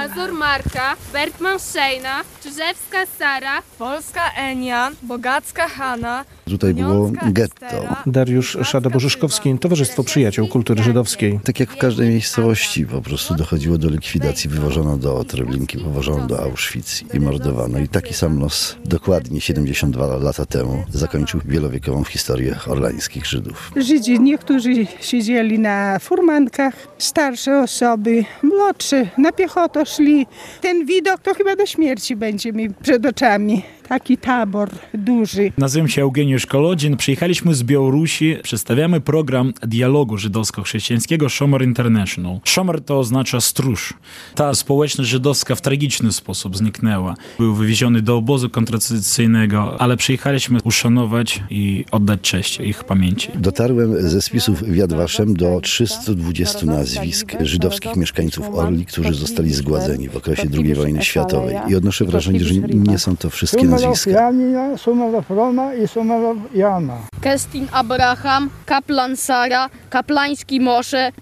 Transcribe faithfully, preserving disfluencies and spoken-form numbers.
Mazur Marka, Bertman Szejna, Czyżewska Sara, Polska Enia, Bogacka Hanna. Tutaj było getto. Dariusz Szada-Borzyszkowski, Towarzystwo Przyjaciół Kultury Żydowskiej. Tak jak w każdej miejscowości, po prostu dochodziło do likwidacji, wywożono do Treblinki, wywożono do Auschwitz i mordowano. I taki sam los dokładnie siedemdziesiąt dwa lata temu zakończył wielowiekową historię orlańskich Żydów. Żydzi, niektórzy siedzieli na furmankach, starsze osoby, młodsze na piechotę szli. Ten widok to chyba do śmierci będzie mi przed oczami. Taki tabor duży. Nazywam się Eugeniusz Kolodzin. Przyjechaliśmy z Białorusi. Przedstawiamy program dialogu żydowsko-chrześcijańskiego Shomer International. Shomer to oznacza stróż. Ta społeczność żydowska w tragiczny sposób zniknęła. Był wywieziony do obozu koncentracyjnego, ale przyjechaliśmy uszanować i oddać cześć ich pamięci. Dotarłem ze spisów w Yad Vashem do trzystu dwudziestu nazwisk żydowskich mieszkańców Orli, którzy zostali zgładzeni w okresie drugiej wojny światowej. I odnoszę wrażenie, że nie są to wszystkie nazwiska. Janina, Sumerow Roma i Sumerow Jana. Kestin Abraham, kaplan Sara, kaplański Mosze,